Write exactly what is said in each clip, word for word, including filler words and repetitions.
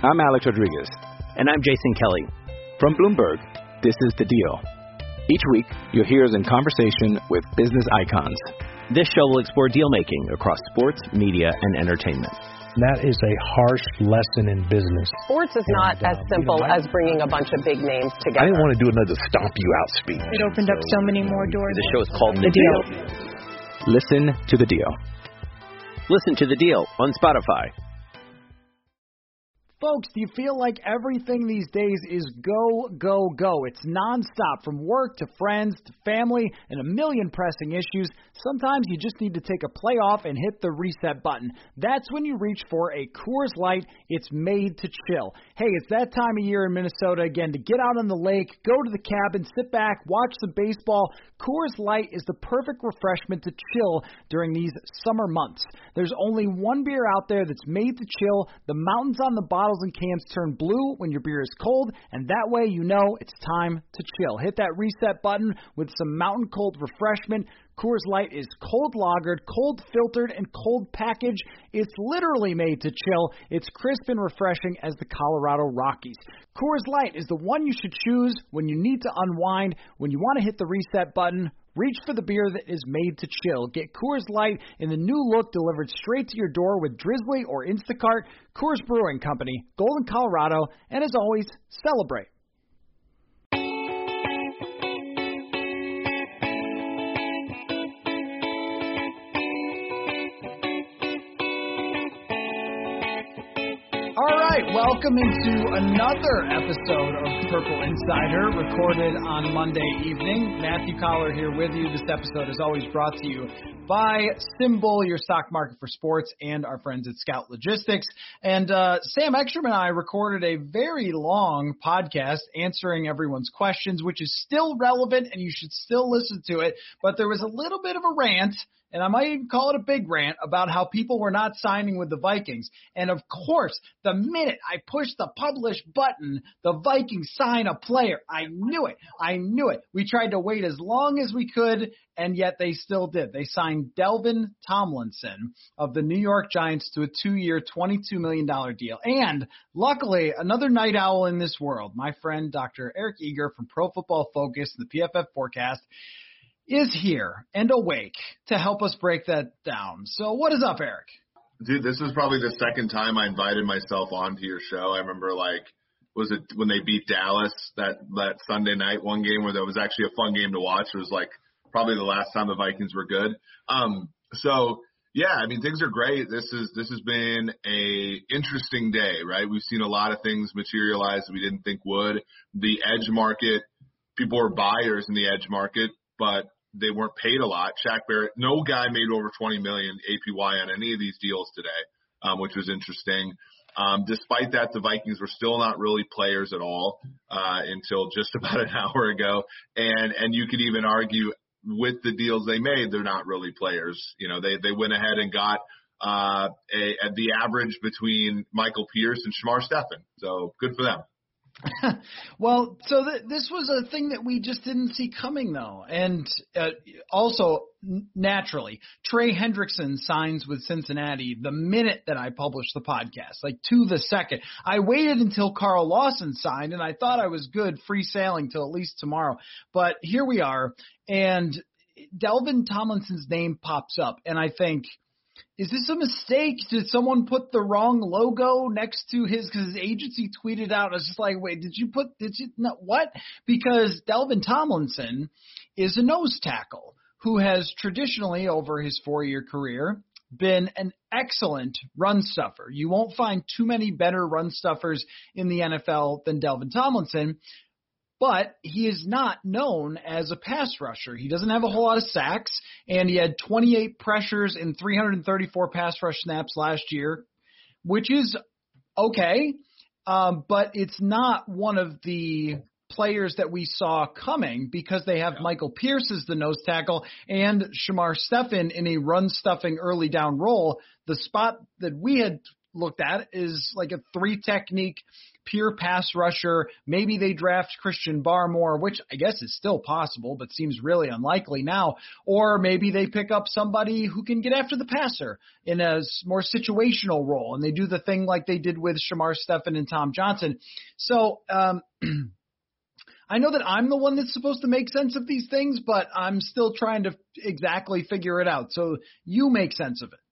I'm Alex Rodriguez. And I'm Jason Kelly. From Bloomberg, this is The Deal. Each week, you'll hear us in conversation with business icons. This show will explore deal-making across sports, media, and entertainment. That is a harsh lesson in business. Sports is not and, uh, as simple you know, I, as bringing a bunch of big names together. I didn't want to do another stomp you out speech. It opened so, up so many more doors. The show is called The, the deal. deal. Listen to The Deal. Listen to The Deal on Spotify. Folks, do you feel like everything these days is go, go, go? It's nonstop, from work to friends to family and a million pressing issues. Sometimes you just need to take a play off and hit the reset button. That's when you reach for a Coors Light. It's made to chill. Hey, it's that time of year in Minnesota again to get out on the lake, go to the cabin, sit back, watch the baseball. Coors Light is the perfect refreshment to chill during these summer months. There's only one beer out there that's made to chill. The mountains on the bottle and cans turn blue when your beer is cold, and that way you know it's time to chill. Hit that reset button with some mountain cold refreshment. Coors Light is cold lagered, cold filtered, and cold packaged. It's literally made to chill. It's crisp and refreshing as the Colorado Rockies. Coors Light is the one you should choose when you need to unwind, when you want to hit the reset button. Reach for the beer that is made to chill. Get Coors Light in the new look delivered straight to your door with Drizzly or Instacart. Coors Brewing Company, Golden, Colorado, and as always, celebrate. All right, welcome into another episode of Purple Insider, recorded on Monday evening. Matthew Collar here with you. This episode is always brought to you by Symbol, your stock market for sports, and our friends at Scout Logistics. And uh, Sam Ekstrom and I recorded a very long podcast answering everyone's questions, which is still relevant, and you should still listen to it. But there was a little bit of a rant, and I might even call it a big rant, about how people were not signing with the Vikings. And of course, the minute I pushed the publish button, the Vikings sign a player. I knew it. I knew it. We tried to wait as long as we could, and yet they still did. They signed Delvin Tomlinson of the New York Giants to a two-year, twenty-two million dollars deal. And luckily, another night owl in this world, my friend Doctor Eric Eager from Pro Football Focus and the P F F Forecast, is here and awake to help us break that down. So what is up, Eric? Dude, this is probably the second time I invited myself onto your show. I remember, like, was it when they beat Dallas that, that Sunday night, one game where there was actually a fun game to watch. It was, like, probably the last time the Vikings were good. Um, so, yeah, I mean, things are great. This is this has been a interesting day, right? We've seen a lot of things materialize that we didn't think would. The edge market, people were buyers in the edge market, but they weren't paid a lot. Shaq Barrett, no guy made over twenty million dollars A P Y on any of these deals today, um, which was interesting. Um, despite that, the Vikings were still not really players at all uh, until just about an hour ago. And and you could even argue with the deals they made, they're not really players. You know, they, they went ahead and got uh, a, a, the average between Michael Pierce and Shamar Stephen. So good for them. Well, so th- this was a thing that we just didn't see coming, though. And uh, also, n- naturally, Trey Hendrickson signs with Cincinnati the minute that I published the podcast, like to the second. I waited until Carl Lawson signed, and I thought I was good, free sailing till at least tomorrow. But here we are, and Delvin Tomlinson's name pops up, and I think, is this a mistake? Did someone put the wrong logo next to his, because his agency tweeted out, I was just like, wait, did you put, did you, no, what? Because Delvin Tomlinson is a nose tackle who has traditionally, over his four-year career, been an excellent run stuffer. You won't find too many better run stuffers in the N F L than Delvin Tomlinson. But he is not known as a pass rusher. He doesn't have a whole lot of sacks, and he had twenty-eight pressures in three hundred thirty-four pass rush snaps last year, which is okay, um, but it's not one of the players that we saw coming because they have yeah. Michael Pierce as the nose tackle and Shamar Stephen in a run-stuffing early down role. The spot that we had looked at is like a three technique pure pass rusher. Maybe they draft Christian Barmore, which I guess is still possible, but seems really unlikely now. Or maybe they pick up somebody who can get after the passer in a more situational role, and they do the thing like they did with Shamar Stephen and Tom Johnson. So um, I know that I'm the one that's supposed to make sense of these things, but I'm still trying to exactly figure it out. So you make sense of it.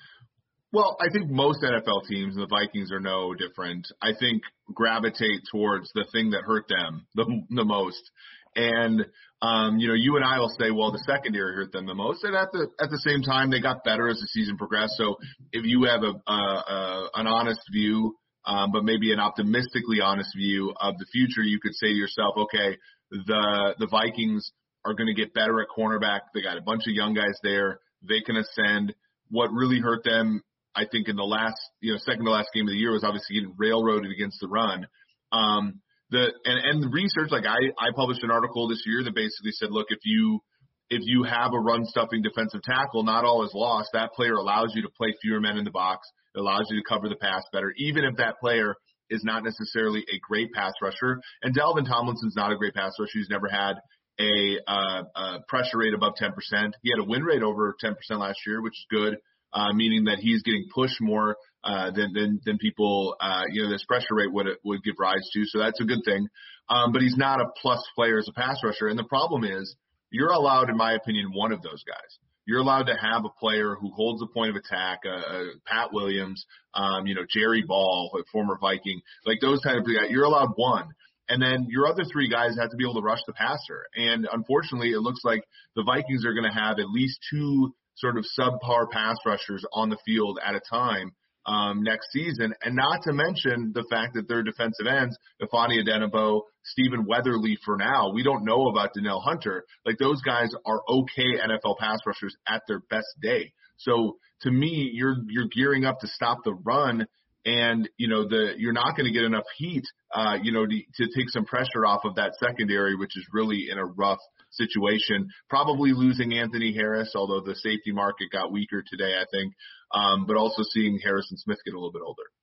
Well, I think most N F L teams, and the Vikings are no different, I think gravitate towards the thing that hurt them the, the most. And, um, you know, you and I will say, well, the secondary hurt them the most. And at the at the same time, they got better as the season progressed. So if you have a, a, a an honest view, um, but maybe an optimistically honest view of the future, you could say to yourself, okay, the the Vikings are going to get better at cornerback. They got a bunch of young guys there. They can ascend. What really hurt them, I think, in the last, you know, second to last game of the year was obviously getting railroaded against the run. Um, the and, and the research, like I, I published an article this year that basically said, look, if you if you have a run stuffing defensive tackle, not all is lost. That player allows you to play fewer men in the box. It allows you to cover the pass better, even if that player is not necessarily a great pass rusher. And Dalvin Tomlinson's not a great pass rusher. He's never had a, uh, a pressure rate above ten percent. He had a win rate over ten percent last year, which is good. Uh, meaning that he's getting pushed more uh, than, than than people, uh, you know, this pressure rate would would give rise to. So that's a good thing. Um, but he's not a plus player as a pass rusher. And the problem is, you're allowed, in my opinion, one of those guys. You're allowed to have a player who holds the point of attack, uh, uh, Pat Williams, um, you know, Jerry Ball, a former Viking, like those kind of guys. You're allowed one. And then your other three guys have to be able to rush the passer. And unfortunately, it looks like the Vikings are going to have at least two sort of subpar pass rushers on the field at a time um, next season, and not to mention the fact that their defensive ends, Ifeanyi Odenigbo, Stephen Weatherly for now, we don't know about Danielle Hunter. Like, those guys are okay N F L pass rushers at their best day. So to me, you're you're gearing up to stop the run, and you know the you're not going to get enough heat, uh, you know, to, to take some pressure off of that secondary, which is really in a rough situation. Probably losing Anthony Harris, although the safety market got weaker today, I think, um, but also seeing Harrison Smith get a little bit older.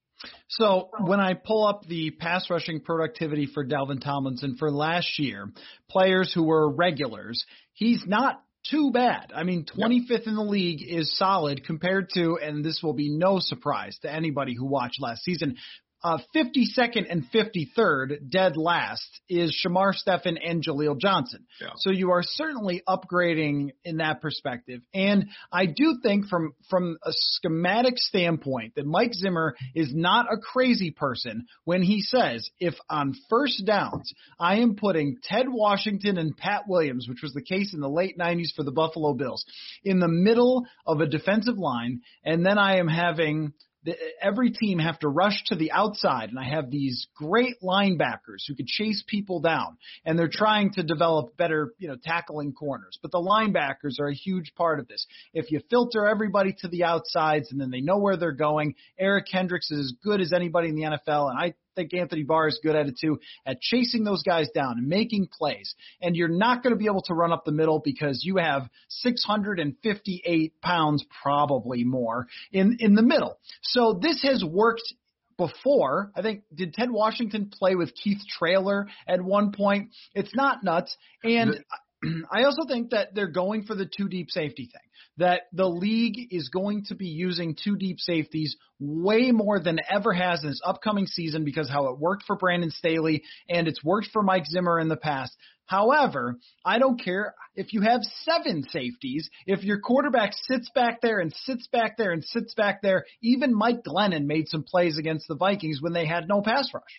So when I pull up the pass rushing productivity for Dalvin Tomlinson for last year, players who were regulars, he's not too bad. I mean, twenty-fifth in the league is solid compared to, and this will be no surprise to anybody who watched last season, Uh, fifty-second and fifty-third, dead last, is Shamar Stephen and Jaleel Johnson. Yeah. So you are certainly upgrading in that perspective. And I do think from, from a schematic standpoint that Mike Zimmer is not a crazy person when he says, if on first downs I am putting Ted Washington and Pat Williams, which was the case in the late nineties for the Buffalo Bills, in the middle of a defensive line, and then I am having – every team have to rush to the outside, and I have these great linebackers who could chase people down, and they're trying to develop better, you know, tackling corners. But the linebackers are a huge part of this. If you filter everybody to the outsides and then they know where they're going, Eric Kendricks is as good as anybody in the N F L, and I think Anthony Barr is good at it too, at chasing those guys down and making plays. And you're not going to be able to run up the middle because you have six hundred fifty-eight pounds, probably more, in, in the middle. So this has worked before. I think, did Ted Washington play with Keith Traylor at one point? It's not nuts. And I also think that they're going for the two deep safety thing, that the league is going to be using two deep safeties way more than ever has in this upcoming season because how it worked for Brandon Staley and it's worked for Mike Zimmer in the past. However, I don't care if you have seven safeties, if your quarterback sits back there and sits back there and sits back there. Even Mike Glennon made some plays against the Vikings when they had no pass rush.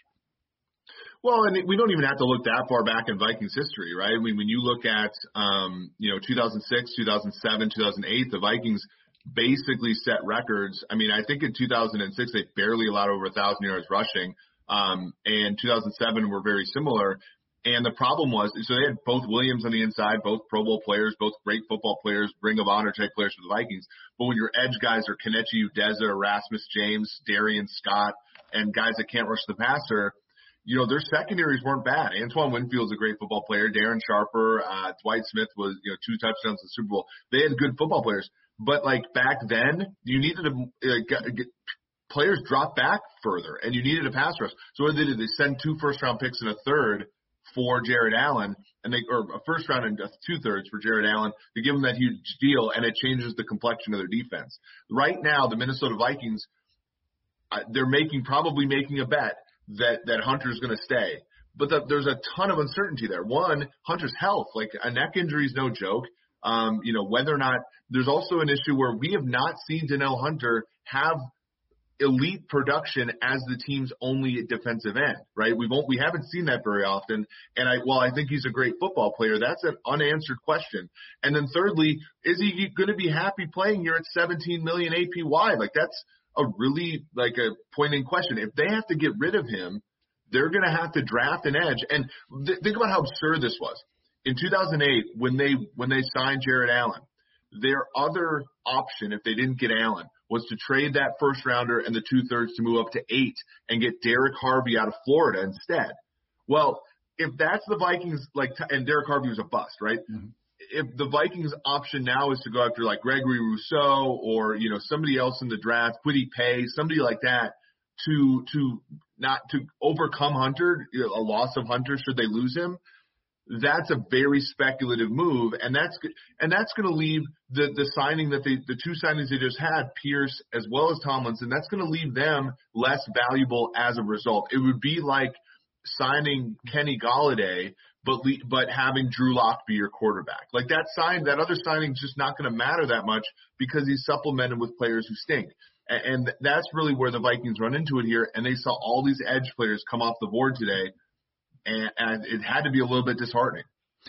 Well, and we don't even have to look that far back in Vikings history, right? I mean, when you look at, um, you know, two thousand six, two thousand seven, two thousand eight, the Vikings basically set records. I mean, I think in two thousand six, they barely allowed over one thousand yards rushing, um, and two thousand seven were very similar. And the problem was, so they had both Williams on the inside, both Pro Bowl players, both great football players, Ring of Honor type players for the Vikings. But when your edge guys are Kelechi Udeze, Erasmus James, Darian Scott, and guys that can't rush the passer, you know, their secondaries weren't bad. Antoine Winfield's a great football player. Darren Sharper, uh, Dwight Smith was, you know, two touchdowns in the Super Bowl. They had good football players. But, like, back then, you needed to uh, get, players drop back further, and you needed a pass rush. So what did they do? They send two first-round picks and a third for Jared Allen, and they or a first round and two-thirds for Jared Allen to give them that huge deal, and it changes the complexion of their defense. Right now, the Minnesota Vikings, uh, they're making probably making a bet that, that Hunter's going to stay. But the, there's a ton of uncertainty there. One, Hunter's health. Like, a neck injury is no joke. Um, you know, whether or not – there's also an issue where we have not seen Danielle Hunter have – elite production as the team's only defensive end, right? We won't, we haven't seen that very often. And I, while I think he's a great football player, that's an unanswered question. And then thirdly, is he going to be happy playing here at seventeen million A P Y? Like, that's a really like a poignant question. If they have to get rid of him, they're going to have to draft an edge. And th- think about how absurd this was. In two thousand eight, when they, when they signed Jared Allen, their other option, if they didn't get Allen, was to trade that first rounder and the two thirds to move up to eight and get Derek Harvey out of Florida instead. Well, if that's the Vikings, like, and Derek Harvey was a bust, right? Mm-hmm. If the Vikings option now is to go after like Gregory Rousseau or, you know, somebody else in the draft, Kwity Paye, somebody like that to, to not to overcome Hunter, you know, a loss of Hunter should they lose him, that's a very speculative move, and that's and that's going to leave the the signing that they the two signings they just had, Pierce as well as Tomlinson, that's going to leave them less valuable as a result. It would be like signing Kenny Golladay, but but having Drew Lock be your quarterback. Like that sign, that other signing is just not going to matter that much because he's supplemented with players who stink. And, and that's really where the Vikings run into it here. And they saw all these edge players come off the board today. And, and it had to be a little bit disheartening.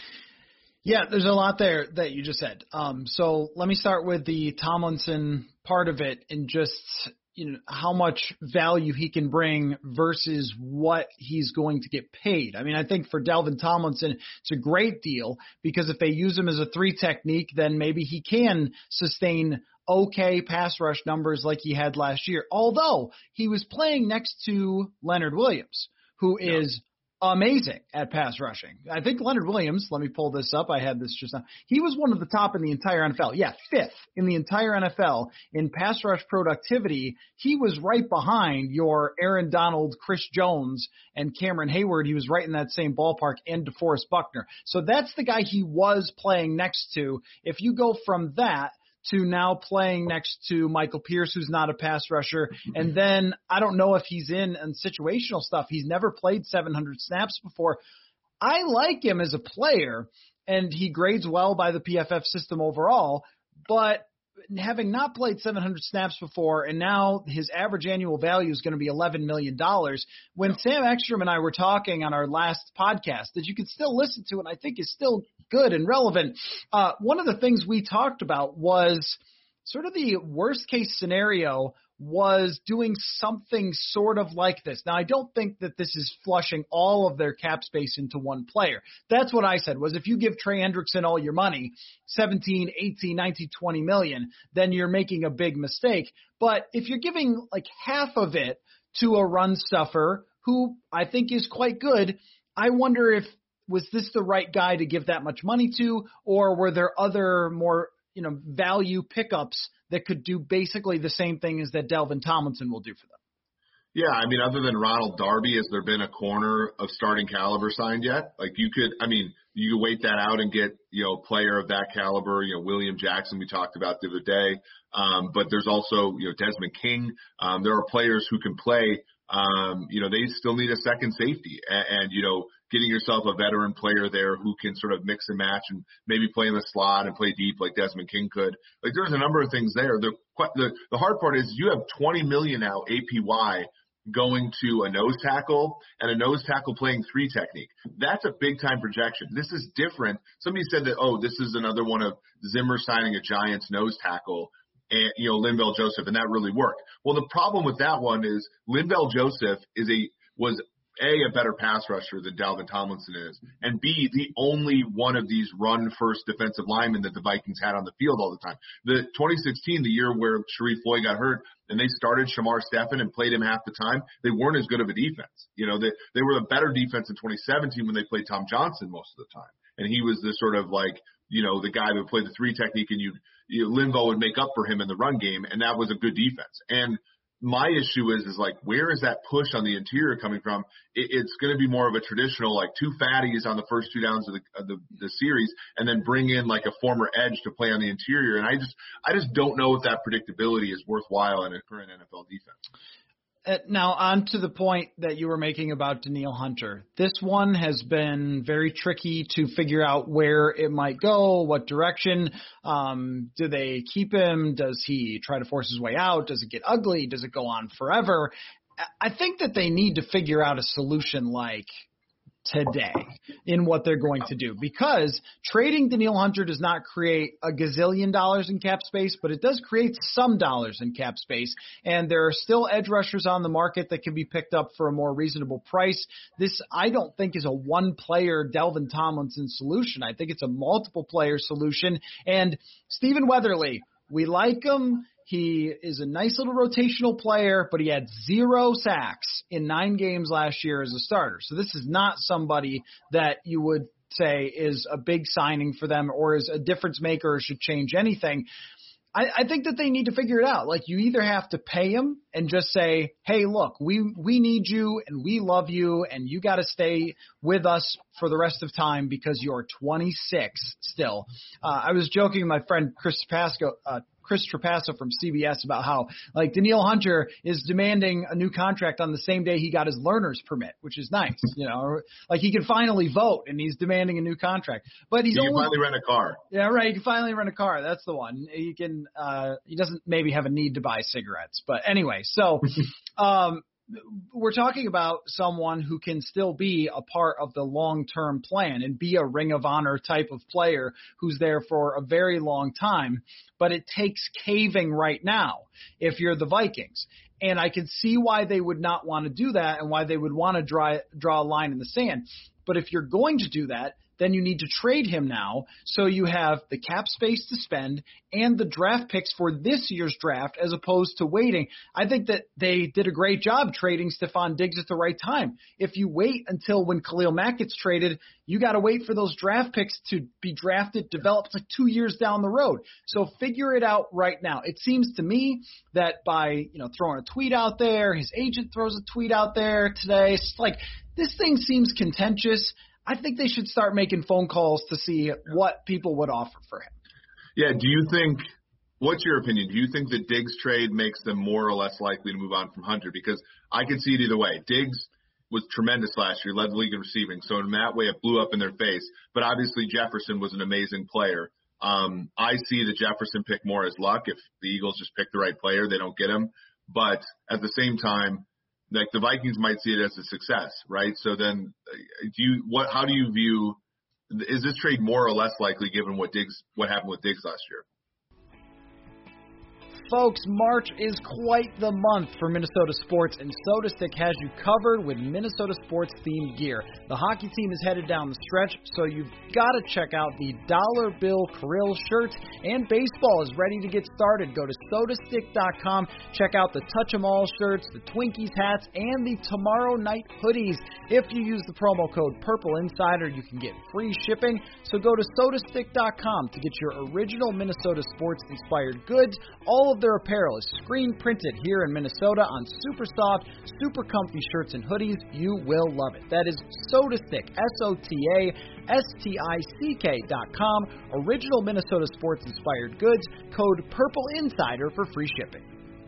Yeah, there's a lot there that you just said. Um, so let me start with the Tomlinson part of it and just, you know, how much value he can bring versus what he's going to get paid. I mean, I think for Dalvin Tomlinson, it's a great deal because if they use him as a three technique, then maybe he can sustain okay pass rush numbers like he had last year. Although he was playing next to Leonard Williams, who yeah. is amazing at pass rushing. I think Leonard Williams, let me pull this up. I had this just now. He was one of the top in the entire N F L. Yeah, fifth in the entire N F L in pass rush productivity. He was right behind your Aaron Donald, Chris Jones, and Cameron Hayward. He was right in that same ballpark, and DeForest Buckner. So that's the guy he was playing next to. If you go from that to now playing next to Michael Pierce, who's not a pass rusher. And then I don't know if he's in on situational stuff. He's never played seven hundred snaps before. I like him as a player, and he grades well by the P F F system overall, but having not played seven hundred snaps before, and now his average annual value is going to be eleven million dollars. When Sam Ekstrom and I were talking on our last podcast that you can still listen to and I think is still good and relevant, uh, one of the things we talked about was sort of the worst case scenario was doing something sort of like this. Now, I don't think that this is flushing all of their cap space into one player. That's what I said, was if you give Trey Hendrickson all your money, seventeen, eighteen, nineteen, twenty million, then you're making a big mistake. But if you're giving like half of it to a run stuffer who I think is quite good, I wonder if was this the right guy to give that much money to, or were there other more, you know, value pickups that could do basically the same thing as that Dalvin Tomlinson will do for them? Yeah, I mean, other than Ronald Darby, has there been a corner of starting caliber signed yet? Like you could, I mean, you could wait that out and get, you know, a player of that caliber, you know, William Jackson we talked about the other day. Um, but there's also, you know, Desmond King. Um, there are players who can play. Um, you know, they still need a second safety and, and, you know, getting yourself a veteran player there who can sort of mix and match and maybe play in the slot and play deep like Desmond King could. Like there's a number of things there. The, the, the hard part is you have twenty million now A P Y going to a nose tackle and a nose tackle playing three technique. That's a big time projection. This is different. Somebody said that, oh, this is another one of Zimmer signing a Giants nose tackle and, you know, Linval Joseph, and that really worked. Well, the problem with that one is Linval Joseph is a, was A, a better pass rusher than Dalvin Tomlinson is, and B, the only one of these run-first defensive linemen that the Vikings had on the field all the time. The twenty sixteen, the year where Sharif Floyd got hurt, and they started Shamar Stephen and played him half the time, they weren't as good of a defense. You know, they, they were a better defense in twenty seventeen when they played Tom Johnson most of the time. And he was the sort of like, you know, the guy who played the three technique, and you, you Linval would make up for him in the run game, and that was a good defense. And my issue is, is like, where is that push on the interior coming from? It, it's going to be more of a traditional, like two fatties on the first two downs of the, of the the series, and then bring in like a former edge to play on the interior. And I just, I just don't know if that predictability is worthwhile in a current N F L defense. Uh, now, on to the point that you were making about Danielle Hunter. This one has been very tricky to figure out where it might go, what direction. Um, do they keep him? Does he try to force his way out? Does it get ugly? Does it go on forever? I think that they need to figure out a solution like today in what they're going to do, because trading Danielle Hunter does not create a gazillion dollars in cap space, but it does create some dollars in cap space. And there are still edge rushers on the market that can be picked up for a more reasonable price. This, I don't think, is a one player Delvin Tomlinson solution. I think it's a multiple player solution. And Stephen Weatherly, we like him. He is a nice little rotational player, but he had zero sacks in nine games last year as a starter. So this is not somebody that you would say is a big signing for them or is a difference maker or should change anything. I, I think that they need to figure it out. Like, you either have to pay him and just say, hey, look, we, we need you and we love you and you got to stay with us for the rest of time because you're twenty-six still. Uh, I was joking with my friend Chris Pasco, uh, Chris Trapasso from C B S about how, like, Danielle Hunter is demanding a new contract on the same day he got his learner's permit, which is nice. You know, like, he can finally vote and he's demanding a new contract. But he's he can only, finally rent a car. Yeah, right. He can finally rent a car. That's the one. He can. Uh, he doesn't maybe have a need to buy cigarettes, but anyway. So, um, we're talking about someone who can still be a part of the long-term plan and be a Ring of Honor type of player who's there for a very long time, but it takes caving right now if you're the Vikings. And I can see why they would not want to do that and why they would want to draw, draw a line in the sand. But if you're going to do that, then you need to trade him now so you have the cap space to spend and the draft picks for this year's draft as opposed to waiting. I think that they did a great job trading Stephon Diggs at the right time. If you wait until when Khalil Mack gets traded, you got to wait for those draft picks to be drafted, developed like two years down the road. So figure it out right now. It seems to me that by, you know, throwing a tweet out there, his agent throws a tweet out there today, it's like this thing seems contentious. I think they should start making phone calls to see what people would offer for him. Yeah, do you think – what's your opinion? Do you think the Diggs trade makes them more or less likely to move on from Hunter? Because I could see it either way. Diggs was tremendous last year, led the league in receiving. So in that way, it blew up in their face. But obviously Jefferson was an amazing player. Um, I see the Jefferson pick more as luck. If the Eagles just pick the right player, they don't get him. But at the same time, like, the Vikings might see it as a success, right? So then, do you what? How do you view? Is this trade more or less likely given what Diggs, what happened with Diggs last year? Folks, March is quite the month for Minnesota sports, and SodaStick has you covered with Minnesota sports-themed gear. The hockey team is headed down the stretch, so you've got to check out the Dollar Bill Krill shirts, and baseball is ready to get started. Go to soda stick dot com, check out the Touch 'em All shirts, the Twinkies hats, and the Tomorrow Night hoodies. If you use the promo code Purple Insider, you can get free shipping, so go to soda stick dot com to get your original Minnesota sports-inspired goods. All of their apparel is screen printed here in Minnesota on super soft, super comfy shirts and hoodies. You will love it. That is SodaStick, S O T A S T I C K dot com. Original Minnesota sports inspired goods. Code Purple Insider for free shipping.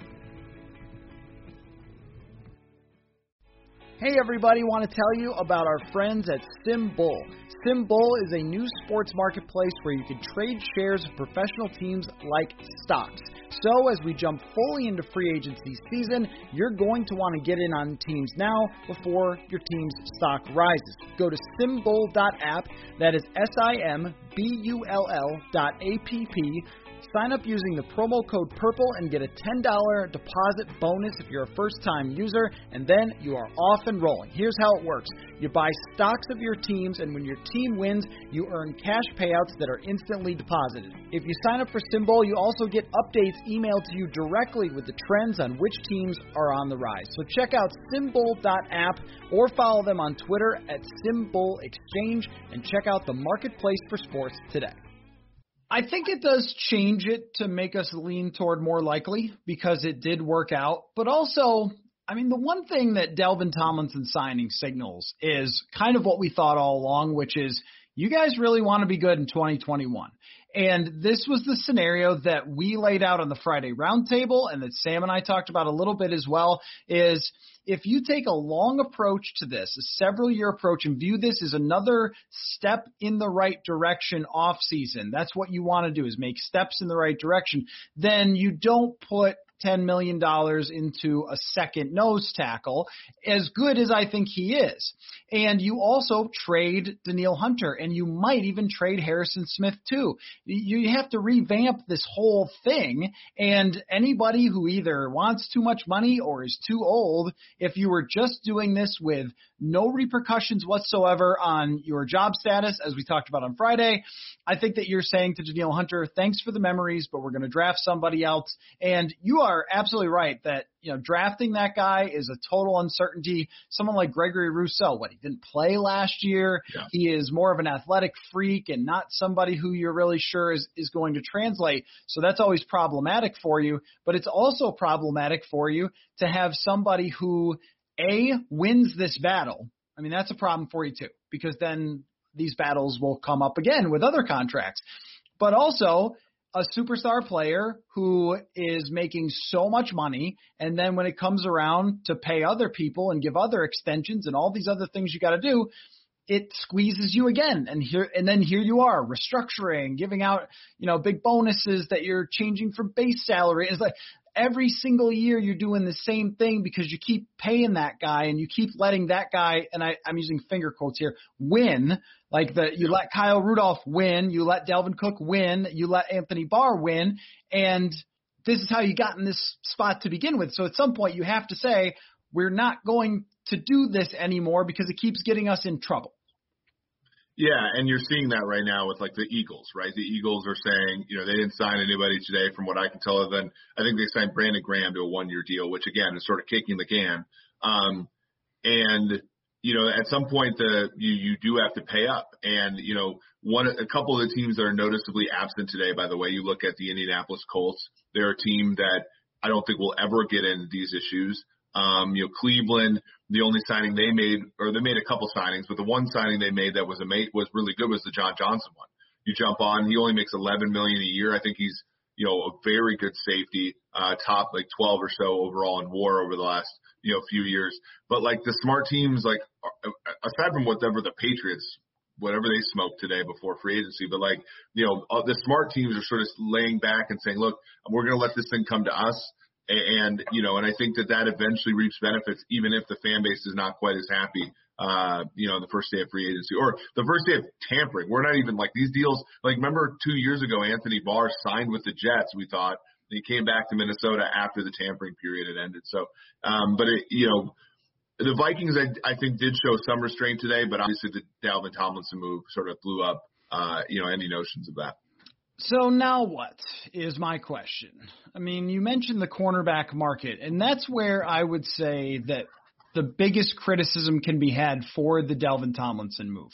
Hey everybody, want to tell you about our friends at SimBull. SimBull is a new sports marketplace where you can trade shares of professional teams like stocks. So as we jump fully into free agency season, you're going to want to get in on teams now before your team's stock rises. Go to simbull dot app, that is S I M B U L L dot A P P. Sign up using the promo code PURPLE and get a ten dollars deposit bonus if you're a first-time user, and then you are off and rolling. Here's how it works. You buy stocks of your teams, and when your team wins, you earn cash payouts that are instantly deposited. If you sign up for SimBull, you also get updates emailed to you directly with the trends on which teams are on the rise. So check out simbull dot app or follow them on Twitter at SimBull Exchange and check out the marketplace for sports today. I think it does change it to make us lean toward more likely because it did work out. But also, I mean, the one thing that Dalvin Tomlinson signing signals is kind of what we thought all along, which is you guys really want to be good in twenty twenty-one. And this was the scenario that we laid out on the Friday roundtable and that Sam and I talked about a little bit as well, is if you take a long approach to this, a several-year approach, and view this as another step in the right direction off season, that's what you want to do is make steps in the right direction, then you don't put ten million dollars into a second nose tackle, as good as I think he is. And you also trade Danielle Hunter, and you might even trade Harrison Smith too. You have to revamp this whole thing, and anybody who either wants too much money or is too old, if you were just doing this with no repercussions whatsoever on your job status, as we talked about on Friday, I think that you're saying to Danielle Hunter, thanks for the memories, but we're going to draft somebody else. And you are absolutely right that, you know, drafting that guy is a total uncertainty. Someone like Gregory Rousseau, what, he didn't play last year. Yeah. He is more of an athletic freak and not somebody who you're really sure is, is going to translate. So that's always problematic for you. But it's also problematic for you to have somebody who, A, wins this battle. I mean, that's a problem for you too, because then these battles will come up again with other contracts. But also a superstar player who is making so much money, and then when it comes around to pay other people and give other extensions and all these other things you got to do, it squeezes you again. And here, and then here you are restructuring, giving out, you know, big bonuses that you're changing from base salary. It's like every single year you're doing the same thing because you keep paying that guy and you keep letting that guy, and I, I'm using finger quotes here, win. Like the, you let Kyle Rudolph win, you let Dalvin Cook win, you let Anthony Barr win, and this is how you got in this spot to begin with. So at some point you have to say, we're not going to do this anymore because it keeps getting us in trouble. Yeah, and you're seeing that right now with, like, the Eagles, right? The Eagles are saying, you know, they didn't sign anybody today from what I can tell. Other than I think they signed Brandon Graham to a one-year deal, which, again, is sort of kicking the can. Um, and, you know, at some point the you, you do have to pay up. And, you know, one a couple of the teams that are noticeably absent today, by the way, you look at the Indianapolis Colts. They're a team that I don't think will ever get into these issues. Um, you know, Cleveland, the only signing they made, or they made a couple signings, but the one signing they made that was a mate was really good was the John Johnson one. You jump on, he only makes eleven million dollars a year. I think he's, you know, a very good safety, uh, top like twelve or so overall in WAR over the last, you know, few years. But like the smart teams, like aside from whatever the Patriots, whatever they smoked today before free agency, but like, you know, the smart teams are sort of laying back and saying, look, we're going to let this thing come to us. And, you know, and I think that that eventually reaps benefits, even if the fan base is not quite as happy, uh, you know, the first day of free agency or the first day of tampering. We're not even like these deals. Like, remember two years ago, Anthony Barr signed with the Jets, we thought, and he came back to Minnesota after the tampering period had ended. So, um, but it, you know, the Vikings, I, I think did show some restraint today, but obviously the Dalvin Tomlinson move sort of blew up, uh, you know, any notions of that. So now what is my question? I mean, you mentioned the cornerback market, and that's where I would say that the biggest criticism can be had for the Dalvin Tomlinson move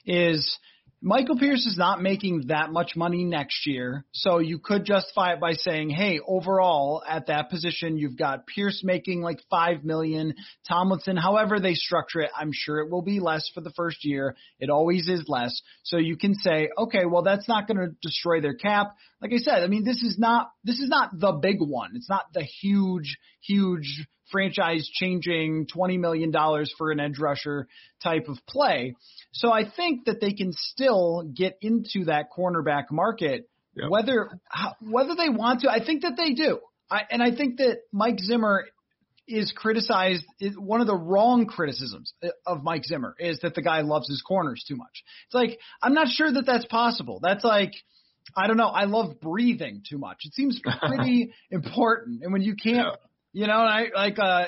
is Michael Pierce is not making that much money next year, so you could justify it by saying, hey, overall at that position, you've got Pierce making like five million dollars, Tomlinson, however they structure it, I'm sure it will be less for the first year. It always is less. So you can say, okay, well, that's not going to destroy their cap. Like I said, I mean, this is not this is not the big one. It's not the huge, huge franchise-changing twenty million dollars for an edge rusher type of play. So I think that they can still get into that cornerback market, yep. whether whether they want to. I think that they do. I, and I think that Mike Zimmer is criticized. One of the wrong criticisms of Mike Zimmer is that the guy loves his corners too much. It's like, I'm not sure that that's possible. That's like, I don't know. I love breathing too much. It seems pretty important. And when you can't, yeah. you know, I like, uh,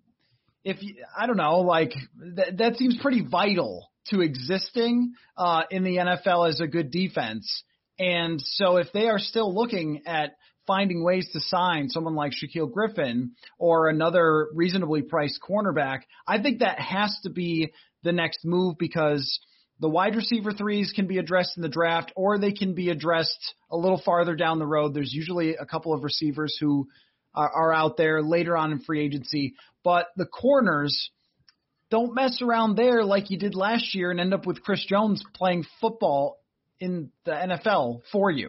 if you, I don't know, like th- that seems pretty vital to existing uh, in the N F L as a good defense. And so if they are still looking at finding ways to sign someone like Shaquille Griffin or another reasonably priced cornerback, I think that has to be the next move because the wide receiver threes can be addressed in the draft, or they can be addressed a little farther down the road. There's usually a couple of receivers who are, are out there later on in free agency. But the corners, don't mess around there like you did last year and end up with Chris Jones playing football in the N F L for you.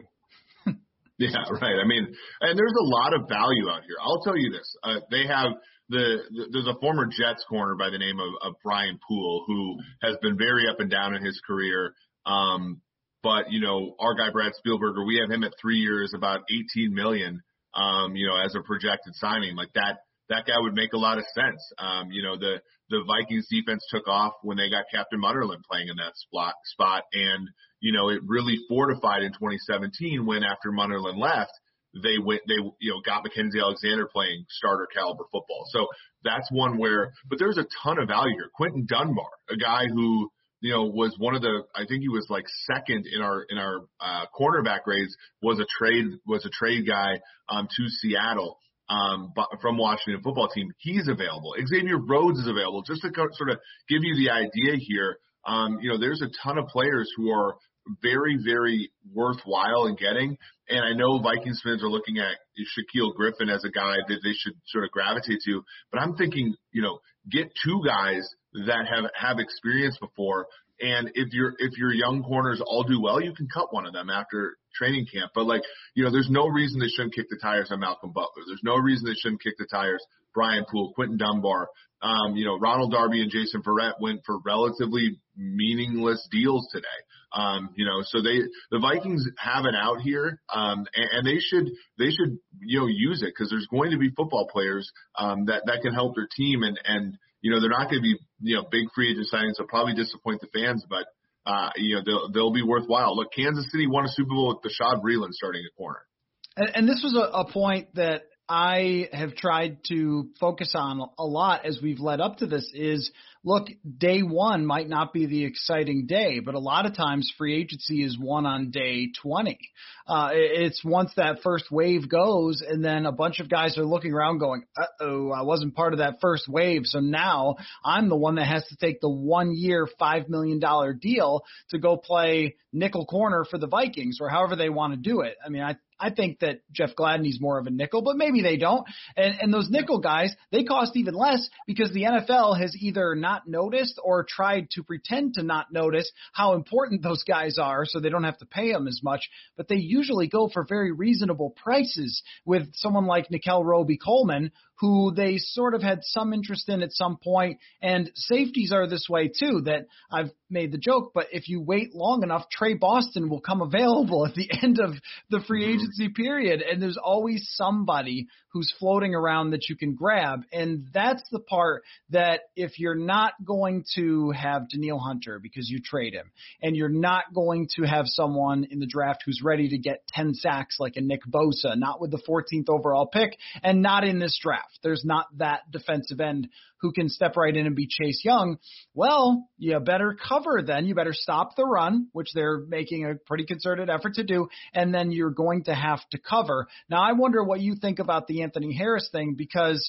Yeah, right. I mean, and there's a lot of value out here. I'll tell you this. Uh, they have the, the there's a former Jets corner by the name of, of Brian Poole who has been very up and down in his career. Um, but, you know, our guy Brad Spielberger, we have him at three years, about eighteen million dollars, um, you know, as a projected signing. Like that, that guy would make a lot of sense. Um, you know, the, the Vikings defense took off when they got Captain Mutterland playing in that spot, spot. And, you know, it really fortified in twenty seventeen when after Mutterland left, they went, they, you know, got Mackenzie Alexander playing starter caliber football. So that's one where, but there's a ton of value here. Quentin Dunbar, a guy who, you know, was one of the, I think he was like second in our, in our, uh, cornerback grades, was a trade, was a trade guy, um, to Seattle. Um, but from Washington football team, he's available. Xavier Rhodes is available. Just to co- sort of give you the idea here, um, you know, there's a ton of players who are very, very worthwhile in getting. And I know Vikings fans are looking at Shaquille Griffin as a guy that they should sort of gravitate to. But I'm thinking, you know, get two guys that have, have experience before. And if your if your young corners all do well, you can cut one of them after training camp. But, like, you know, there's no reason they shouldn't kick the tires on Malcolm Butler. There's no reason they shouldn't kick the tires Brian Poole, Quentin Dunbar. Um, you know, Ronald Darby and Jason Verrett went for relatively meaningless deals today. Um, you know, so they the Vikings have an out here, um, and, and they should they should you know use it because there's going to be football players um, that that can help their team and and. You know, they're not going to be, you know, big free agent signings. They'll probably disappoint the fans, but, uh, you know, they'll, they'll be worthwhile. Look, Kansas City won a Super Bowl with Bashaud Breeland starting at corner. And, and this was a, a point that I have tried to focus on a lot as we've led up to this is, look, day one might not be the exciting day, but a lot of times free agency is won on day twenty. Uh, it's once that first wave goes and then a bunch of guys are looking around going, uh-oh, I wasn't part of that first wave. So now I'm the one that has to take the one year, five million dollars deal to go play nickel corner for the Vikings or however they want to do it. I mean, I, I think that Jeff Gladney's more of a nickel, but maybe they don't. And, and those nickel guys, they cost even less because the N F L has either not noticed or tried to pretend to not notice how important those guys are so they don't have to pay them as much. But they usually go for very reasonable prices with someone like Nickel Roby-Coleman, who they sort of had some interest in at some point. And safeties are this way too, that I've made the joke, but if you wait long enough, Trey Boston will come available at the end of the free agency period. And there's always somebody who's floating around that you can grab. And that's the part that if you're not going to have Danielle Hunter because you trade him, and you're not going to have someone in the draft who's ready to get ten sacks like a Nick Bosa, not with the fourteenth overall pick, and not in this draft. There's not that defensive end who can step right in and be Chase Young. Well, you better cover then. You better stop the run, which they're making a pretty concerted effort to do, and then you're going to have to cover. Now, I wonder what you think about the Anthony Harris thing, because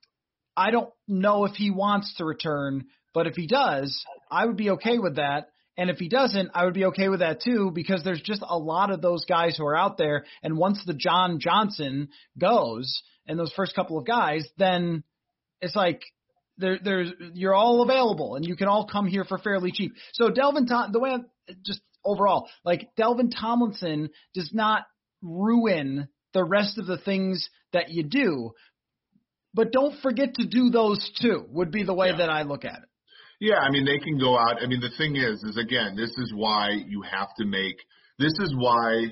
I don't know if he wants to return, but if he does, I would be okay with that. And if he doesn't, I would be okay with that too, because there's just a lot of those guys who are out there. And once the John Johnson goes and those first couple of guys, then it's like there, there's you're all available and you can all come here for fairly cheap. So Delvin, Tom, the way I'm, just overall, like Delvin Tomlinson does not ruin the rest of the things that you do, but don't forget to do those too. Would be the way yeah. that I look at it. Yeah, I mean, they can go out. I mean, the thing is, is again, this is why you have to make, this is why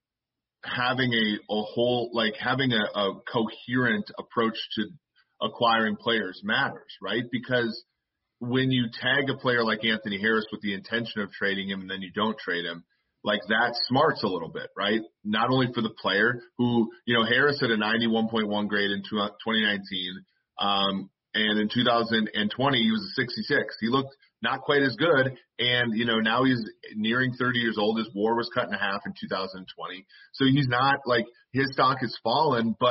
having a, a whole, like having a, a coherent approach to acquiring players matters, right? Because when you tag a player like Anthony Harris with the intention of trading him and then you don't trade him, like that smarts a little bit, right? Not only for the player who, you know, Harris had a ninety-one point one grade in twenty nineteen, um, and in two thousand twenty, he was a sixty-six. He looked not quite as good. And, you know, now he's nearing thirty years old. His WAR was cut in half in two thousand twenty. So he's not like his stock has fallen, but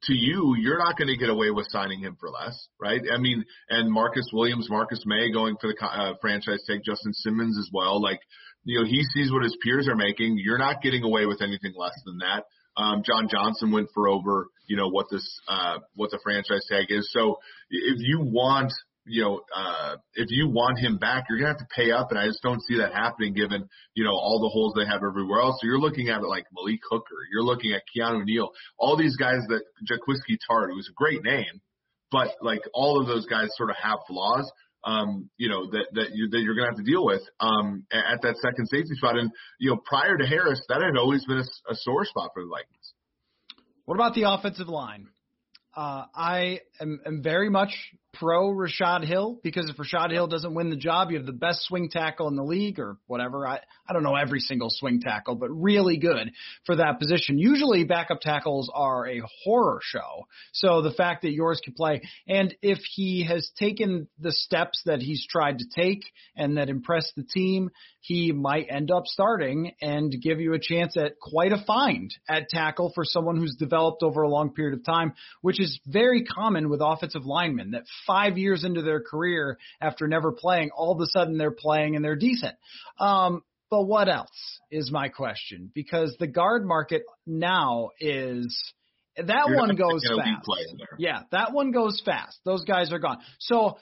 to you, you're not going to get away with signing him for less, right? I mean, and Marcus Williams, Marcus May going for the uh, franchise tag, Justin Simmons as well. Like, you know, he sees what his peers are making. You're not getting away with anything less than that. Um, John Johnson went for over, you know, what this, uh, what the franchise tag is. So if you want, you know, uh, if you want him back, you're going to have to pay up. And I just don't see that happening given, you know, all the holes they have everywhere else. So you're looking at it like Malik Hooker. You're looking at Keanu Neal, all these guys that Jaquiski Tartt, who's a great name, but like all of those guys sort of have flaws, um, you know, that, that, you, that you're going to have to deal with, um, at that second safety spot. And, you know, prior to Harris, that had always been a, a sore spot for the Vikings. What about the offensive line? Uh, I am, am very much pro Rashad Hill, because if Rashad Hill doesn't win the job, you have the best swing tackle in the league or whatever. I, I don't know every single swing tackle, but really good for that position. Usually backup tackles are a horror show. So the fact that yours can play, and if he has taken the steps that he's tried to take and that impress the team, he might end up starting and give you a chance at quite a find at tackle for someone who's developed over a long period of time, which is very common with offensive linemen, that five years into their career after never playing, all of a sudden they're playing and they're decent. Um, but what else is my question? Because the guard market now is – that You're one goes fast. Yeah, that one goes fast. Those guys are gone. So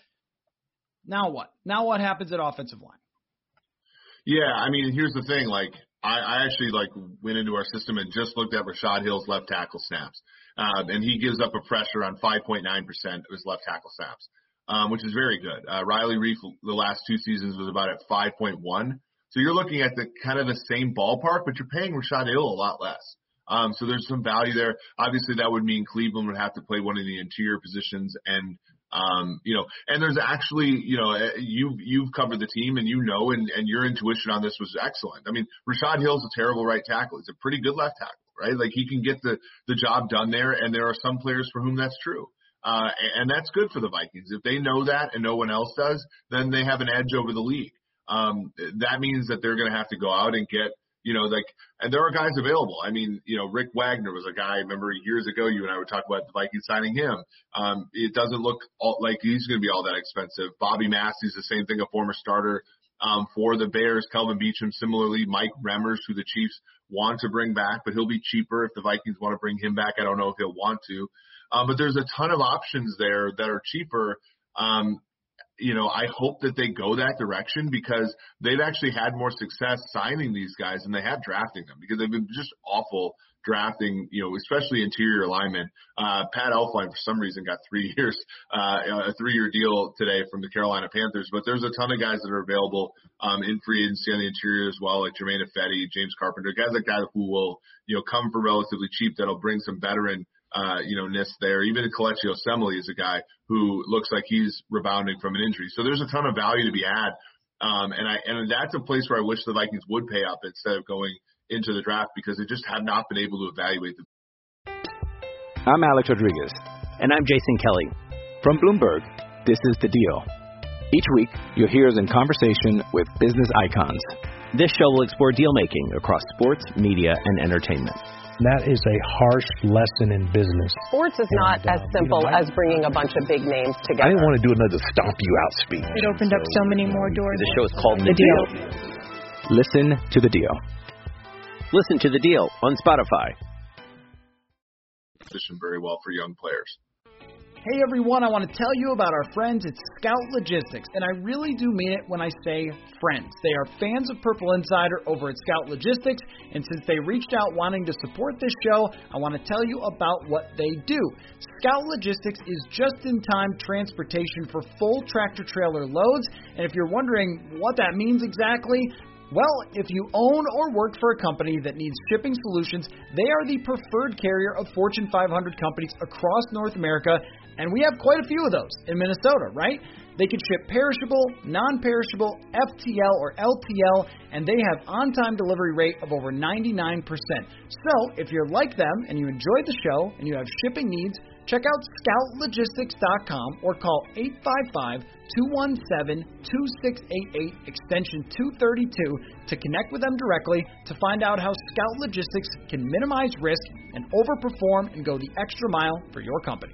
now what? Now what happens at offensive line? Yeah, I mean, here's the thing. Like, I, I actually, like, went into our system and just looked at Rashad Hill's left tackle snaps. Um, and he gives up a pressure on five point nine percent of his left tackle snaps, um, which is very good. Uh, Riley Reiff, the last two seasons, was about at five point one. So you're looking at the kind of the same ballpark, but you're paying Rashad Hill a lot less. Um, so there's some value there. Obviously, that would mean Cleveland would have to play one of the interior positions. And, um, you know, and there's actually, you know, you've, you've covered the team and you know, and, and your intuition on this was excellent. I mean, Rashad Hill's a terrible right tackle. He's a pretty good left tackle. Right? Like he can get the, the job done there, and there are some players for whom that's true. Uh, and, and that's good for the Vikings. If they know that and no one else does, then they have an edge over the league. Um, that means that they're going to have to go out and get, you know, like, and there are guys available. I mean, you know, Rick Wagner was a guy, I remember years ago, you and I would talk about the Vikings signing him. Um, it doesn't look all, like he's going to be all that expensive. Bobby Massey's the same thing, a former starter. Um, for the Bears, Kelvin Beachum, similarly, Mike Remmers, who the Chiefs want to bring back, but he'll be cheaper if the Vikings want to bring him back. I don't know if he'll want to. Um, but there's a ton of options there that are cheaper. Um, you know, I hope that they go that direction because they've actually had more success signing these guys than they have drafting them because they've been just awful drafting, you know, especially interior linemen. Uh, Pat Elflein, for some reason, got three years, uh, a three-year deal today from the Carolina Panthers. But there's a ton of guys that are available um, in free agency on the interior as well, like Jermaine Ifedi, James Carpenter, guys like that who will, you know, come for relatively cheap that'll bring some veteran, uh, you know, ness there. Even Kelechi Osemele is a guy who looks like he's rebounding from an injury. So there's a ton of value to be had. Um, and I and that's a place where I wish the Vikings would pay up instead of going into the draft because they just have not been able to evaluate them. I'm Alex Rodriguez. And I'm Jason Kelly. From Bloomberg, this is The Deal. Each week, you'll hear us in conversation with business icons. This show will explore deal-making across sports, media, and entertainment. That is a harsh lesson in business. Sports is not and, uh, as simple you know, as bringing a bunch of big names together. I didn't want to do another stomp you out speech. It opened so, up so many more doors. The show is called The, the deal. deal. Listen to The Deal. Listen to The Deal on Spotify. Position very well for young players. Hey everyone, I want to tell you about our friends at Scout Logistics, and I really do mean it when I say friends. They are fans of Purple Insider over at Scout Logistics, and since they reached out wanting to support this show, I want to tell you about what they do. Scout Logistics is just-in-time transportation for full tractor-trailer loads, and if you're wondering what that means exactly, well, if you own or work for a company that needs shipping solutions, they are the preferred carrier of Fortune five hundred companies across North America, and we have quite a few of those in Minnesota, right? They can ship perishable, non-perishable, F T L or L T L, and they have on-time delivery rate of over ninety-nine percent. So, if you're like them and you enjoyed the show and you have shipping needs, check out scout logistics dot com or call eight five five, two one seven, two six eight eight, extension two thirty-two to connect with them directly to find out how Scout Logistics can minimize risk and overperform and go the extra mile for your company.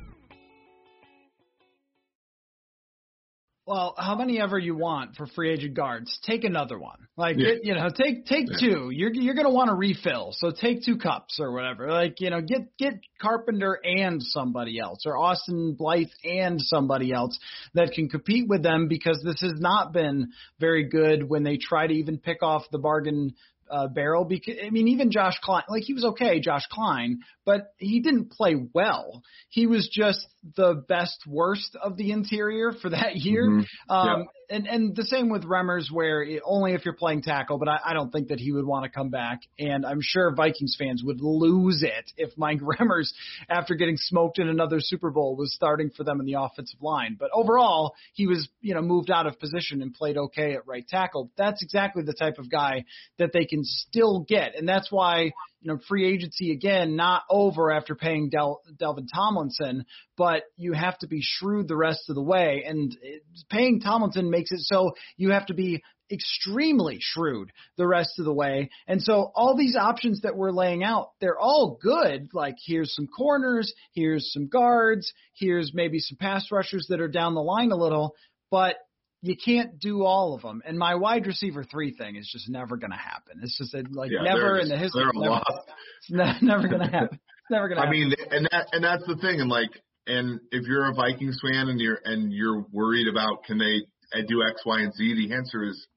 Well, how many ever you want for free agent guards? Take another one. Like, yeah. get, you know, take take yeah. two. You're you're gonna want to refill, so take two cups or whatever. Like, you know, get get Carpenter and somebody else, or Austin Blythe and somebody else that can compete with them, because this has not been very good when they try to even pick off the bargain uh, barrel. Because I mean, even Josh Klein, like he was okay, Josh Klein, but he didn't play well. He was just the best worst of the interior for that year. Mm-hmm. Um, yep. And, and the same with Remmers, where it, only if you're playing tackle, but I, I don't think that he would want to come back. And I'm sure Vikings fans would lose it if Mike Remmers, after getting smoked in another Super Bowl, was starting for them in the offensive line. But overall, he was, you know, moved out of position and played okay at right tackle. That's exactly the type of guy that they can still get. And that's why, you know, free agency, again, not over after paying Del, Delvin Tomlinson, but you have to be shrewd the rest of the way. And it, paying Tomlinson makes it so you have to be extremely shrewd the rest of the way. And so all these options that we're laying out, they're all good. Like, here's some corners, here's some guards, here's maybe some pass rushers that are down the line a little, but you can't do all of them. And my wide receiver three thing is just never going to happen. It's just like yeah, never in the history. Never, it's ne- never going to happen. It's never going to happen. I mean, and that, and that's the thing. And like, and if you're a Vikings fan and you're, and you're worried about, can they do X, Y, and Z? The answer is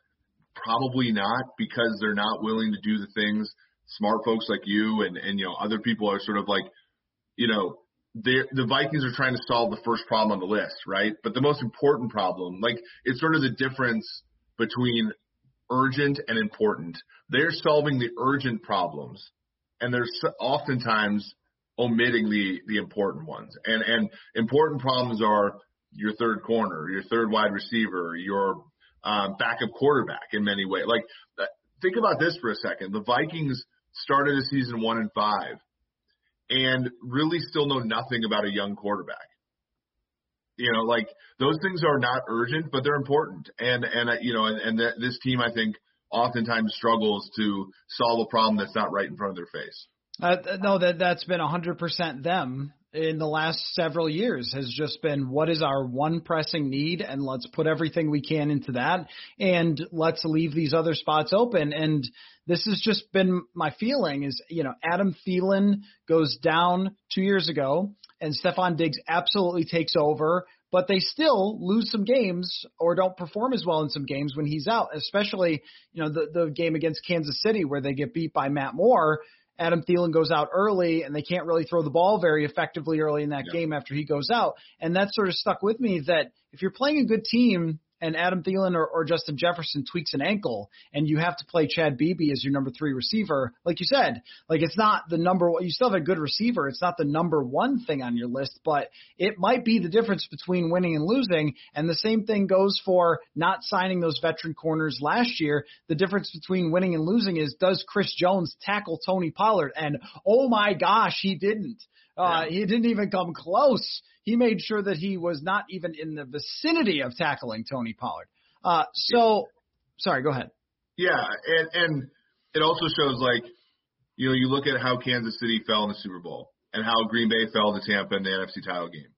probably not, because they're not willing to do the things smart folks like you and, and, you know, other people are sort of like, you know, the Vikings are trying to solve the first problem on the list, right? But the most important problem, like, it's sort of the difference between urgent and important. They're solving the urgent problems, and they're oftentimes omitting the, the important ones. And, and important problems are your third corner, your third wide receiver, your um, backup quarterback in many ways. Like, think about this for a second. The Vikings started the season one and five. And really still know nothing about a young quarterback. You know, like, those things are not urgent, but they're important. And, and uh, you know, and, and that this team, I think, oftentimes struggles to solve a problem that's not right in front of their face. Uh, no, that, that's been one hundred percent them in the last several years, has just been, what is our one pressing need, and let's put everything we can into that, and let's leave these other spots open. And this has just been my feeling is, you know, Adam Thielen goes down two years ago, and Stephon Diggs absolutely takes over, but they still lose some games or don't perform as well in some games when he's out, especially, you know, the, the game against Kansas City where they get beat by Matt Moore. Adam Thielen goes out early, and they can't really throw the ball very effectively early in that yeah. game after he goes out. And that sort of stuck with me, that if you're playing a good team and Adam Thielen or, or Justin Jefferson tweaks an ankle and you have to play Chad Beebe as your number three receiver, like you said, like, it's not the number one. You still have a good receiver. It's not the number one thing on your list, but it might be the difference between winning and losing. And the same thing goes for not signing those veteran corners last year. The difference between winning and losing is, does Chris Jones tackle Tony Pollard? And oh my gosh, he didn't. Uh, yeah. He didn't even come close. He made sure that he was not even in the vicinity of tackling Tony Pollard. Uh, so, sorry, go ahead. Yeah, and, and it also shows, like, you know, you look at how Kansas City fell in the Super Bowl and how Green Bay fell to Tampa in the N F C title game.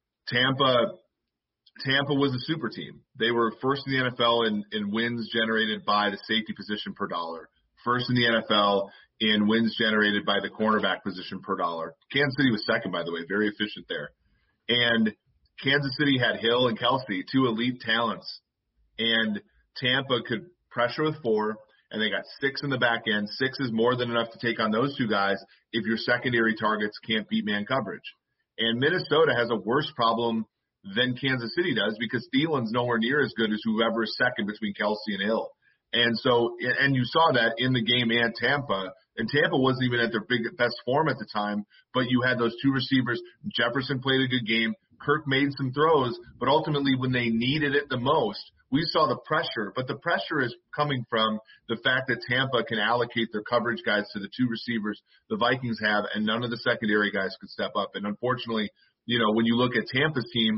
Tampa Tampa was a super team. They were first in the N F L in, in wins generated by the safety position per dollar, first in the N F L in wins generated by the cornerback position per dollar. Kansas City was second, by the way, very efficient there. And Kansas City had Hill and Kelsey, two elite talents. And Tampa could pressure with four, and they got six in the back end. Six is more than enough to take on those two guys if your secondary targets can't beat man coverage. And Minnesota has a worse problem than Kansas City does, because Thielen's nowhere near as good as whoever is second between Kelsey and Hill. And so, and you saw that in the game at Tampa. And Tampa wasn't even at their big best form at the time, but you had those two receivers. Jefferson played a good game. Kirk made some throws, but ultimately when they needed it the most, we saw the pressure. But the pressure is coming from the fact that Tampa can allocate their coverage guys to the two receivers the Vikings have, and none of the secondary guys could step up. And unfortunately, you know, when you look at Tampa's team,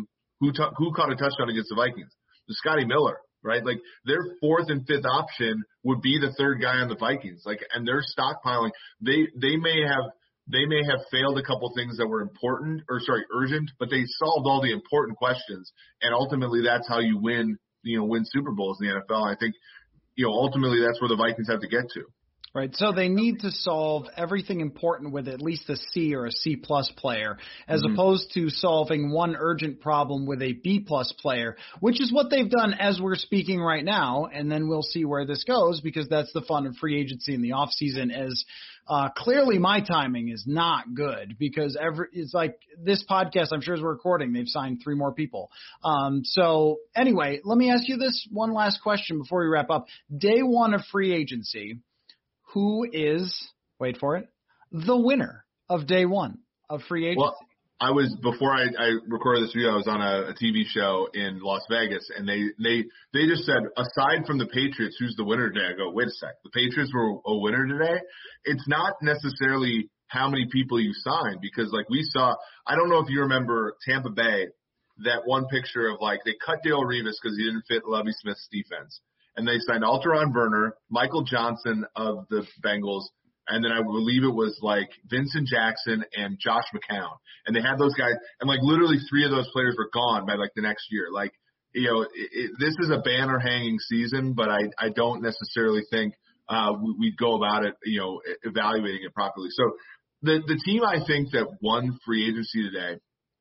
Who t- who caught a touchdown against the Vikings? The Scotty Miller, right? Like their fourth and fifth option would be the third guy on the Vikings. Like, and they're stockpiling. They they may have they may have failed a couple things that were important or sorry urgent, but they solved all the important questions, and ultimately that's how you win. You know, win Super Bowls in the N F L. I think, you know, ultimately that's where the Vikings have to get to. Right. So they need to solve everything important with at least a C or a C plus player, as mm-hmm. opposed to solving one urgent problem with a B plus player, which is what they've done as we're speaking right now. And then we'll see where this goes, because that's the fun of free agency in the off season. As uh, clearly my timing is not good, because every it's like this podcast, I'm sure as we're recording, they've signed three more people. Um, so anyway, let me ask you this one last question before we wrap up. Day one of free agency. Who is, wait for it, the winner of day one of free agency? Well, I was, before I, I recorded this video, I was on a, a T V show in Las Vegas, and they, they, they just said, aside from the Patriots, who's the winner today? I go, wait a sec. The Patriots were a winner today? It's not necessarily how many people you signed, because like we saw, I don't know if you remember Tampa Bay, that one picture of like, they cut Dale Revis because he didn't fit Lovie Smith's defense. And they signed Alteron Werner, Michael Johnson of the Bengals, and then I believe it was like Vincent Jackson and Josh McCown. And they had those guys, and like literally three of those players were gone by like the next year. Like, you know, it, it, this is a banner hanging season, but I, I don't necessarily think uh, we, we'd go about it, you know, evaluating it properly. So the the team I think that won free agency today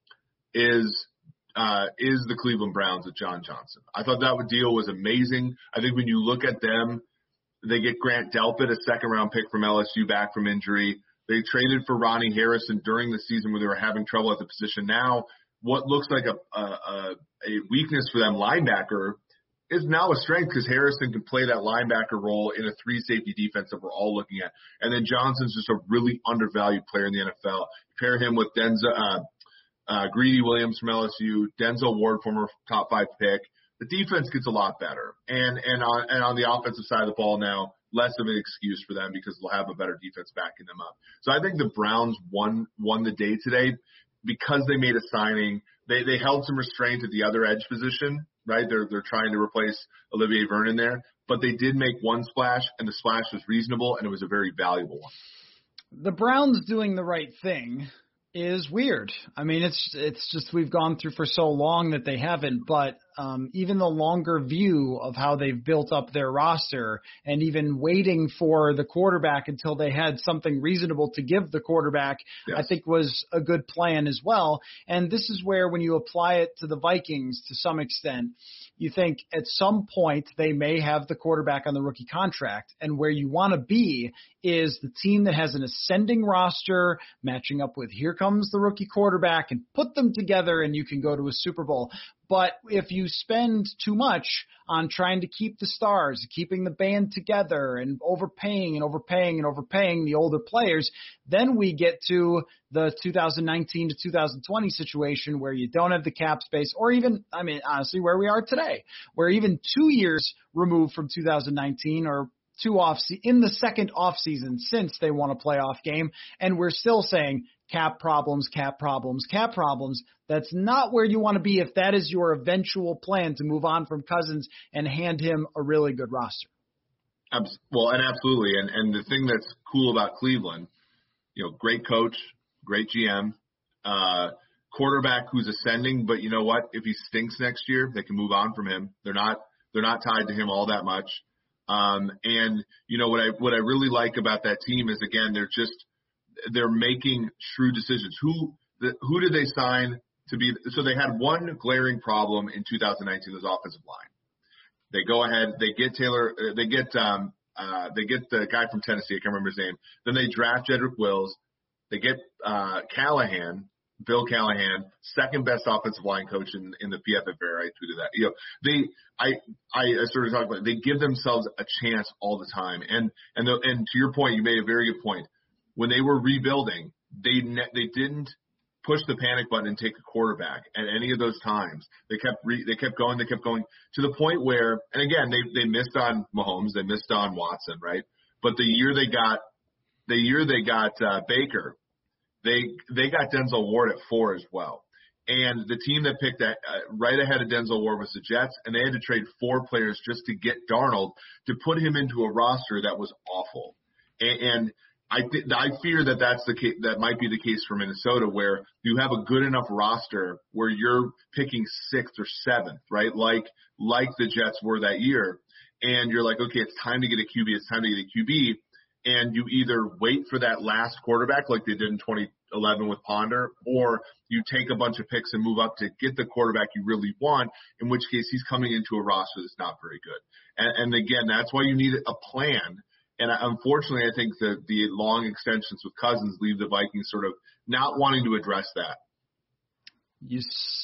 is Uh, is the Cleveland Browns with John Johnson. I thought that deal was amazing. I think when you look at them, they get Grant Delpit, a second-round pick from L S U, back from injury. They traded for Ronnie Harrison during the season where they were having trouble at the position. Now, what looks like a, a, a weakness for them, linebacker, is now a strength, because Harrison can play that linebacker role in a three-safety defense that we're all looking at. And then Johnson's just a really undervalued player in the N F L. Pair him with Denzel uh, – Uh, Greedy Williams from L S U, Denzel Ward, former top five pick. The defense gets a lot better. And, and on, and on the offensive side of the ball now, less of an excuse for them, because they'll have a better defense backing them up. So I think the Browns won, won the day today because they made a signing. They, they held some restraint at the other edge position, right? They're, they're trying to replace Olivier Vernon there, but they did make one splash, and the splash was reasonable, and it was a very valuable one. The Browns doing the right thing is weird. I mean, it's it's just we've gone through for so long that they haven't, but um, even the longer view of how they've built up their roster, and even waiting for the quarterback until they had something reasonable to give the quarterback, yes. I think was a good plan as well. And this is where, when you apply it to the Vikings to some extent, you think at some point they may have the quarterback on the rookie contract, and where you want to be is the team that has an ascending roster matching up with here comes the rookie quarterback, and put them together and you can go to a Super Bowl. But if you spend too much on trying to keep the stars, keeping the band together, and overpaying and overpaying and overpaying the older players, then we get to the two thousand nineteen to two thousand twenty situation where you don't have the cap space, or even, I mean, honestly, where we are today, where even two years removed from two thousand nineteen, or two off se- in the second off season since they won a playoff game, and we're still saying cap problems, cap problems, cap problems. That's not where you want to be if that is your eventual plan to move on from Cousins and hand him a really good roster. Well, and absolutely. And and the thing that's cool about Cleveland, you know, great coach, great G M, uh, quarterback who's ascending, but you know what? If he stinks next year, they can move on from him. They're not they're not tied to him all that much. Um, and you know what I what I really like about that team is, again, they're just they're making shrewd decisions. Who the, who did they sign to be? So they had one glaring problem in two thousand nineteen, was offensive line. They go ahead, they get Taylor, they get um, uh, they get the guy from Tennessee, I can't remember his name. Then they draft Jedrick Wills. They get uh, Callahan, Bill Callahan, second best offensive line coach in, in the P F F era. I tweeted that. You know, they, I, I sort of talked about it. They give themselves a chance all the time. And and the, and to your point, you made a very good point. When they were rebuilding, they ne- they didn't push the panic button and take a quarterback at any of those times. They kept re- they kept going, they kept going to the point where, and again, they they missed on Mahomes, they missed on Watson, right? But the year they got the year they got uh, Baker, they they got Denzel Ward at four as well. And the team that picked that uh, right ahead of Denzel Ward was the Jets, and they had to trade four players just to get Darnold to put him into a roster that was awful. And, and I th- I fear that that's the case, that might be the case for Minnesota, where you have a good enough roster where you're picking sixth or seventh, right? Like like the Jets were that year, and you're like, okay, it's time to get a Q B, it's time to get a Q B, and you either wait for that last quarterback like they did in twenty eleven with Ponder, or you take a bunch of picks and move up to get the quarterback you really want, in which case he's coming into a roster that's not very good. And, and again, that's why you need a plan. And unfortunately, I think that the long extensions with Cousins leave the Vikings sort of not wanting to address that. You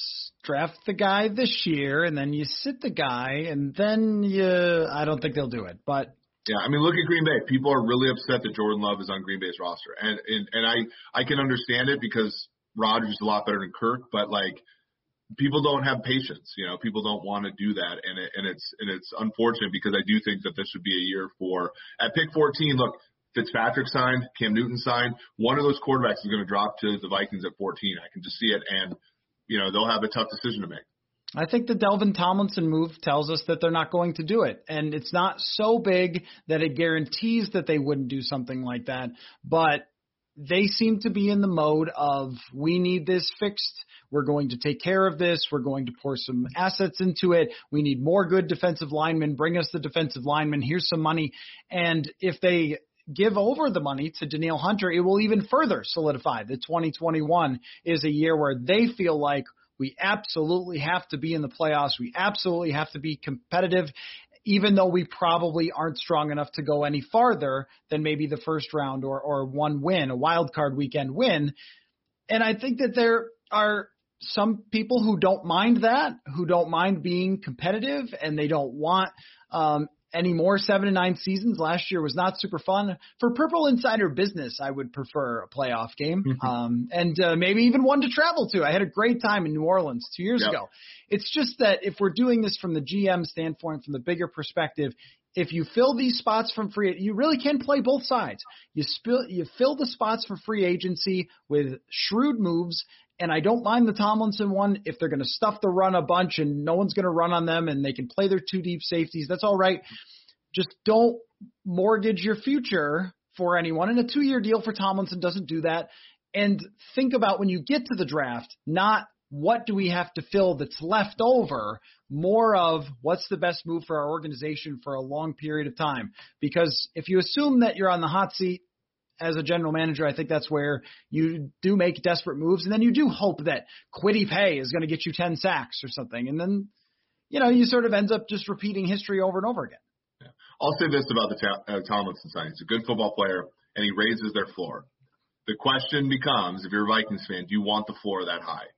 draft the guy this year, and then you sit the guy, and then you – I don't think they'll do it. But yeah, I mean, look at Green Bay. People are really upset that Jordan Love is on Green Bay's roster. And and, and I, I can understand it because Rodgers is a lot better than Kirk, but, like, people don't have patience. You know, people don't want to do that. And it, and it's and it's unfortunate because I do think that this should be a year for – at pick fourteen, look, Fitzpatrick signed, Cam Newton signed. One of those quarterbacks is going to drop to the Vikings at fourteen. I can just see it. And, you know, they'll have a tough decision to make. I think the Delvin Tomlinson move tells us that they're not going to do it. And it's not so big that it guarantees that they wouldn't do something like that. But they seem to be in the mode of, we need this fixed. We're going to take care of this. We're going to pour some assets into it. We need more good defensive linemen. Bring us the defensive linemen. Here's some money. And if they give over the money to Danielle Hunter, it will even further solidify that twenty twenty-one is a year where they feel like we absolutely have to be in the playoffs. We absolutely have to be competitive, even though we probably aren't strong enough to go any farther than maybe the first round or, or one win, a wild card weekend win. And I think that there are some people who don't mind that, who don't mind being competitive, and they don't want um, any more seven and nine seasons. Last year was not super fun. For Purple Insider business, I would prefer a playoff game, mm-hmm. um, and uh, maybe even one to travel to. I had a great time in New Orleans two years yep. ago. It's just that if we're doing this from the G M standpoint, from the bigger perspective, if you fill these spots from free, you really can play both sides. You spill, you fill the spots for free agency with shrewd moves. And I don't mind the Tomlinson one if they're going to stuff the run a bunch and no one's going to run on them and they can play their two deep safeties. That's all right. Just don't mortgage your future for anyone. And a two-year deal for Tomlinson doesn't do that. And think about when you get to the draft, not what do we have to fill that's left over, more of what's the best move for our organization for a long period of time. Because if you assume that you're on the hot seat as a general manager, I think that's where you do make desperate moves, and then you do hope that Kwity Paye is going to get you ten sacks or something, and then, you know, you sort of end up just repeating history over and over again. Yeah. I'll say this about the ta- uh, Tomlinson signing. He's a good football player, and he raises their floor. The question becomes, if you're a Vikings fan, do you want the floor that high?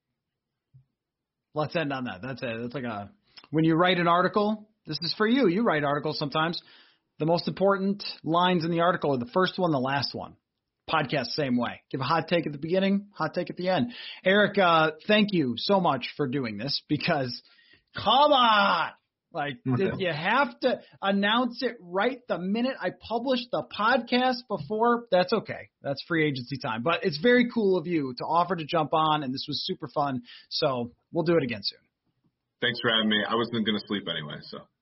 Let's end on that. That's it. That's like a – when you write an article, this is for you. You write articles sometimes. The most important lines in the article are the first one, the last one. Podcast, same way. Give a hot take at the beginning, hot take at the end. Eric, uh, thank you so much for doing this because, come on. Like, did you have to announce it right the minute I published the podcast before? That's okay. That's free agency time. But it's very cool of you to offer to jump on, and this was super fun. So we'll do it again soon. Thanks for having me. I wasn't going to sleep anyway, so.